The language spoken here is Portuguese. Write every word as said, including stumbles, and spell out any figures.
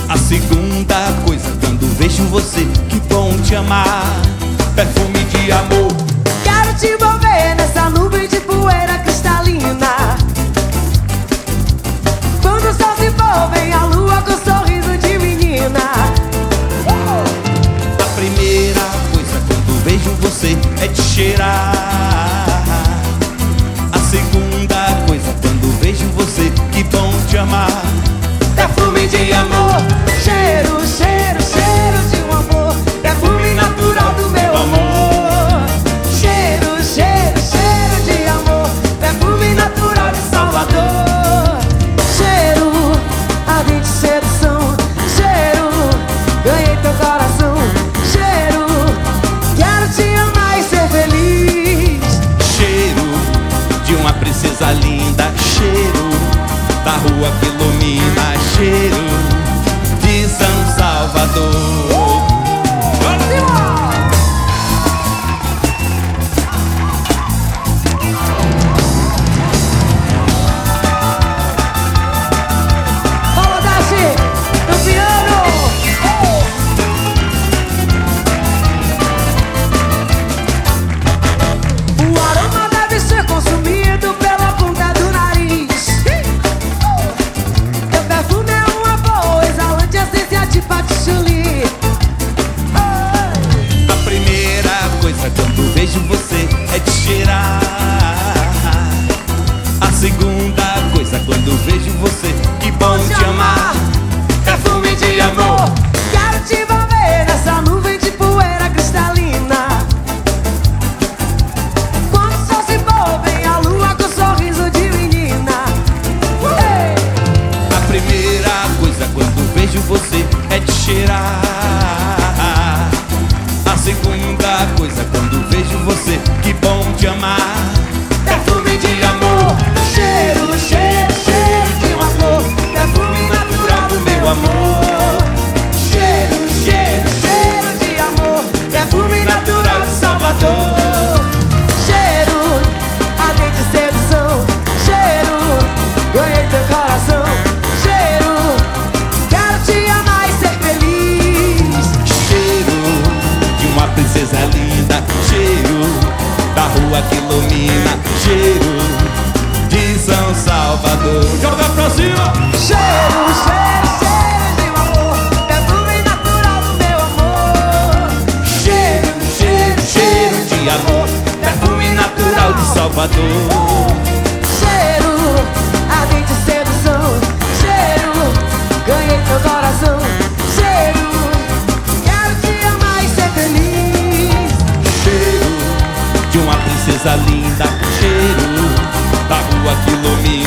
A segunda coisa, quando vejo você, que bom te amar. Perfume de amor. Quero te envolver nessa nuvem de poeira cristalina. Quando o sol se for, vem a lua com sorriso de menina. A primeira coisa, quando vejo você, é te cheirar. A segunda coisa, quando vejo você, que bom te amar. Perfume de amor. Cheiro, cheiro, cheiro de um amor. Perfume natural do meu amor. Cheiro, cheiro, cheiro de amor. Perfume natural de Salvador. Cheiro, ardente sedução. Cheiro, ganhei teu coração. Cheiro, quero te amar e ser feliz. Cheiro de uma princesa linda. Cheiro da rua que ilumina. Cheiro de São Salvador. Fala, Dashi, no piano. O aroma deve ser consumido pela ponta do nariz. Teu perfume é uma boa, exalante essência de patchouli. A primeira coisa, quando vejo você, é te cheirar. A segunda coisa, quando vejo você, que bom te amar. Perfume de amor. Quero te envolver nessa nuvem de poeira cristalina. Quando o sol se for, vem a lua com sorriso de menina. Ei! A primeira coisa, quando vejo você, é te cheirar. A segunda coisa, quando vejo você, que bom te amar. Perfume de amor. Cheiro, cheiro, cheiro de um amor. Perfume natural do meu amor. Cheiro, cheiro, cheiro de amor. Perfume natural de Salvador. Cheiro, ardente sedução. Cheiro, ganhei teu coração. Cheiro, quero te amar e ser feliz. Cheiro de uma princesa linda. Cheiro da rua que ilumina. Cheiro de São Salvador. Joga pra cima! Cheiro, cheiro, cheiro de um amor. Perfume natural do meu amor. Cheiro, cheiro, cheiro de amor. Perfume natural de Salvador. Cheiro, ardente sedução. Cheiro, ganhei teu coração. Cheiro, quero te amar e ser feliz. Cheiro de uma princesa linda. Cheiro da rua que ilumina.